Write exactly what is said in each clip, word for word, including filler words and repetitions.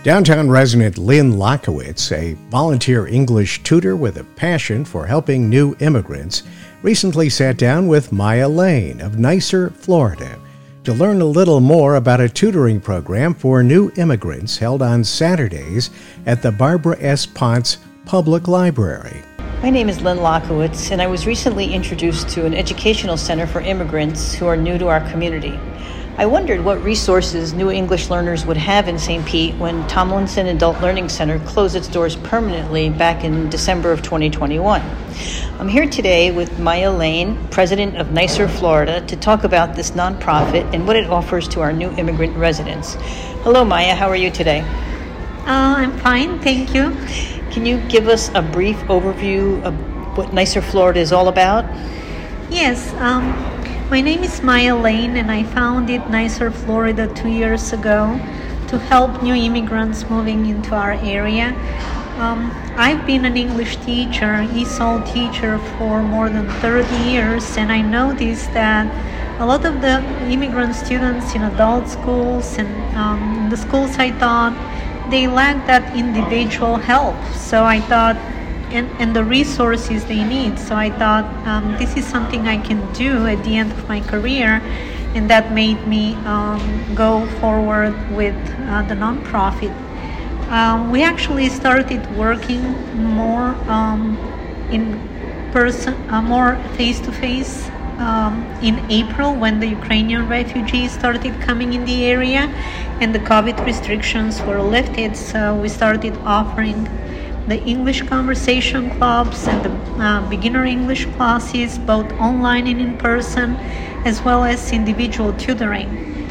Downtown resident Lynn Lockowitz, a volunteer English tutor with a passion for helping new immigrants, recently sat down with Maya Lane of Nicer, Florida, to learn a little more about a tutoring program for new immigrants held on Saturdays at the Barbara S. Ponce Public Library. My name is Lynn Lockowitz, and I was recently introduced to an educational center for immigrants who are new to our community. I wondered what resources new English learners would have in Saint Pete when Tomlinson Adult Learning Center closed its doors permanently back in December of twenty twenty-one. I'm here today with Maya Lane, president of Nicer, Florida, to talk about this nonprofit and what it offers to our new immigrant residents. Hello, Maya. How are you today? Uh, I'm fine, thank you. Can you give us a brief overview of what Nicer, Florida is all about? Yes. Um, My name is Maya Lane, and I founded Nicer, Florida two years ago to help new immigrants moving into our area. Um, I've been an English teacher, E S O L teacher for more than thirty years, and I noticed that a lot of the immigrant students in adult schools and um, in the schools I taught, they lack that individual help. So I thought, And, and the resources they need. So I thought um, this is something I can do at the end of my career, and that made me um, go forward with uh, the nonprofit. Um, we actually started working more um, in person, uh, more face-to-face um, in April when the Ukrainian refugees started coming in the area and the COVID restrictions were lifted. So we started offering the English conversation clubs and the uh, beginner English classes, both online and in person, as well as individual tutoring.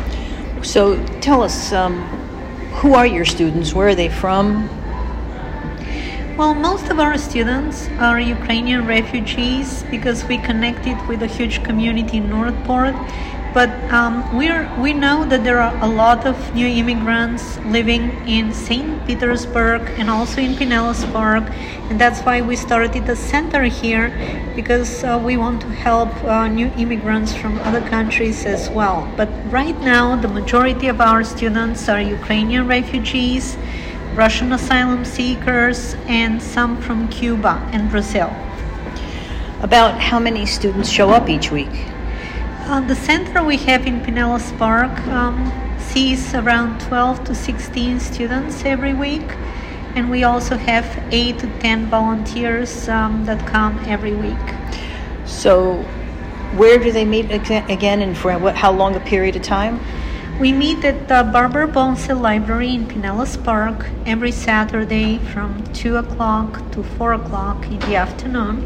So tell us, um, who are your students? Where are they from? Well, most of our students are Ukrainian refugees because we connected with a huge community in Northport. But um, we're, we know that there are a lot of new immigrants living in Saint Petersburg and also in Pinellas Park, and that's why we started a center here, because uh, we want to help uh, new immigrants from other countries as well. But right now, the majority of our students are Ukrainian refugees, Russian asylum seekers, and some from Cuba and Brazil. About how many students show up each week? Uh, the center we have in Pinellas Park um, sees around twelve to sixteen students every week, and we also have eight to ten volunteers um, that come every week. So where do they meet again, and for what, how long a period of time? We meet at the Barbara Ponce Library in Pinellas Park every Saturday from two o'clock to four o'clock in the afternoon,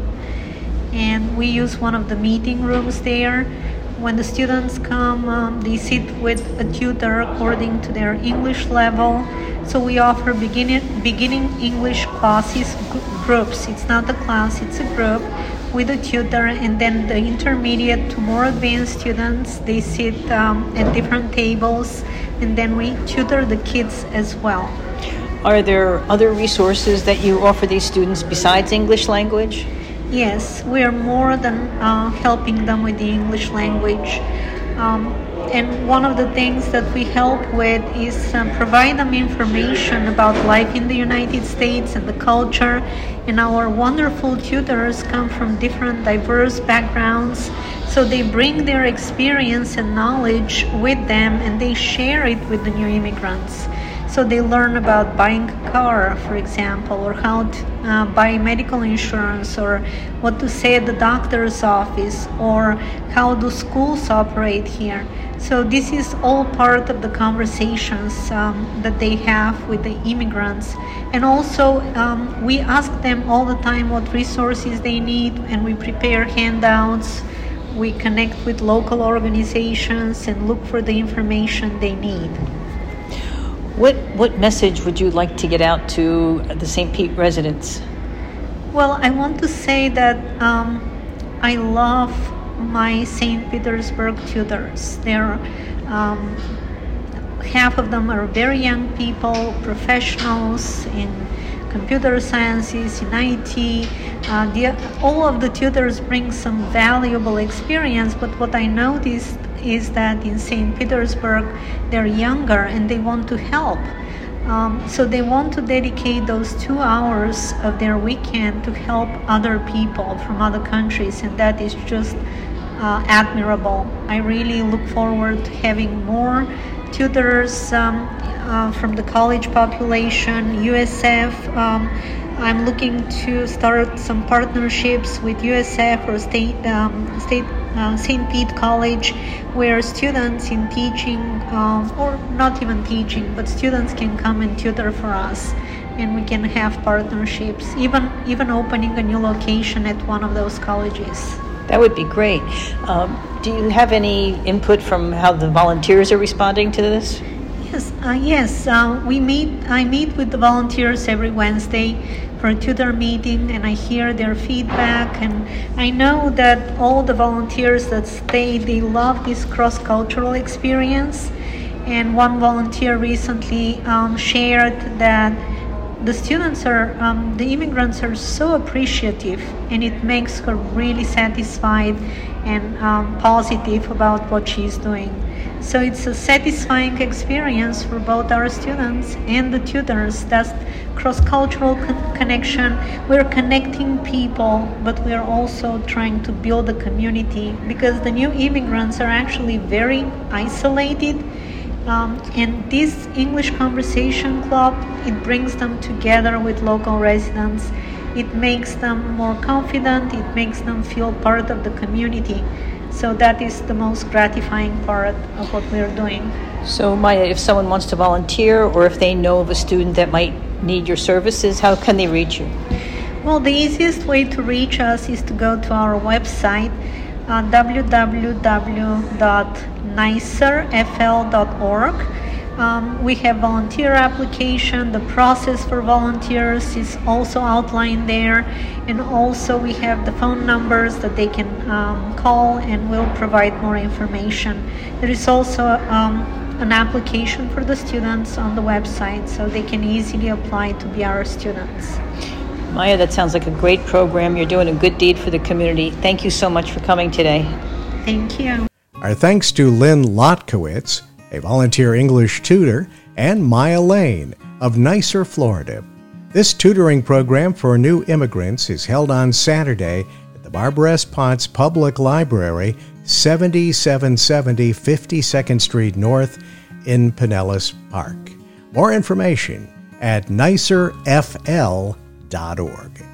and we use one of the meeting rooms there. When the students come, um, they sit with a tutor according to their English level. So we offer beginning, beginning English classes, g- groups. It's not a class, it's a group with a tutor. And then the intermediate to more advanced students, they sit um, at different tables. And then we tutor the kids as well. Are there other resources that you offer these students besides English language? Yes, we are more than uh, helping them with the English language. Um, and one of the things that we help with is uh, provide them information about life in the United States and the culture. And our wonderful tutors come from different diverse backgrounds. So they bring their experience and knowledge with them, and they share it with the new immigrants. So they learn about buying a car, for example, or how to uh, buy medical insurance, or what to say at the doctor's office, or how do schools operate here. So this is all part of the conversations um, that they have with the immigrants. And also um, we ask them all the time what resources they need, and we prepare handouts. We connect with local organizations and look for the information they need. What what message would you like to get out to the Saint Pete residents? Well, I want to say that um, I love my Saint Petersburg tutors. They're um, half of them are very young people, professionals in computer sciences, in I T. Uh, the, all of the tutors bring some valuable experience, but what I noticed is that in Saint Petersburg, they're younger and they want to help. Um, so they want to dedicate those two hours of their weekend to help other people from other countries, and that is just uh, admirable. I really look forward to having more tutors um, uh, from the college population, U S F. Um, I'm looking to start some partnerships with U S F or State um, State uh, Saint Pete College, where students in teaching, um, or not even teaching, but students can come and tutor for us, and we can have partnerships, even even opening a new location at one of those colleges. That would be great. Um, do you have any input from how the volunteers are responding to this? Yes, uh, yes. Uh, we meet. I meet with the volunteers every Wednesday for a tutor meeting, and I hear their feedback. And I know that all the volunteers that stay, they love this cross-cultural experience. And one volunteer recently um, shared that the students are, um, the immigrants are so appreciative, and it makes her really satisfied and um, positive about what she's doing. So it's a satisfying experience for both our students and the tutors. That's cross-cultural con- connection. We're connecting people, but we're also trying to build a community, because the new immigrants are actually very isolated. Um, and this English Conversation Club, it brings them together with local residents. It makes them more confident. It makes them feel part of the community. So that is the most gratifying part of what we're doing. So Maya, if someone wants to volunteer, or if they know of a student that might need your services, how can they reach you? Well, the easiest way to reach us is to go to our website, uh, w w w dot nicer f l dot org. Um, we have volunteer application. The process for volunteers is also outlined there, and also we have the phone numbers that they can um, call, and we'll provide more information. There is also um, an application for the students on the website, so they can easily apply to be our students. Maya, that sounds like a great program. You're doing a good deed for the community. Thank you so much for coming today. Thank you. Our thanks to Lynn Lotkowitz, a volunteer English tutor, and Maya Lane of Nicer, Florida. This tutoring program for new immigrants is held on Saturday at the Barbara S. Potts Public Library, seventy-seven seventy fifty-second Street North in Pinellas Park. More information at nicer f l dot org.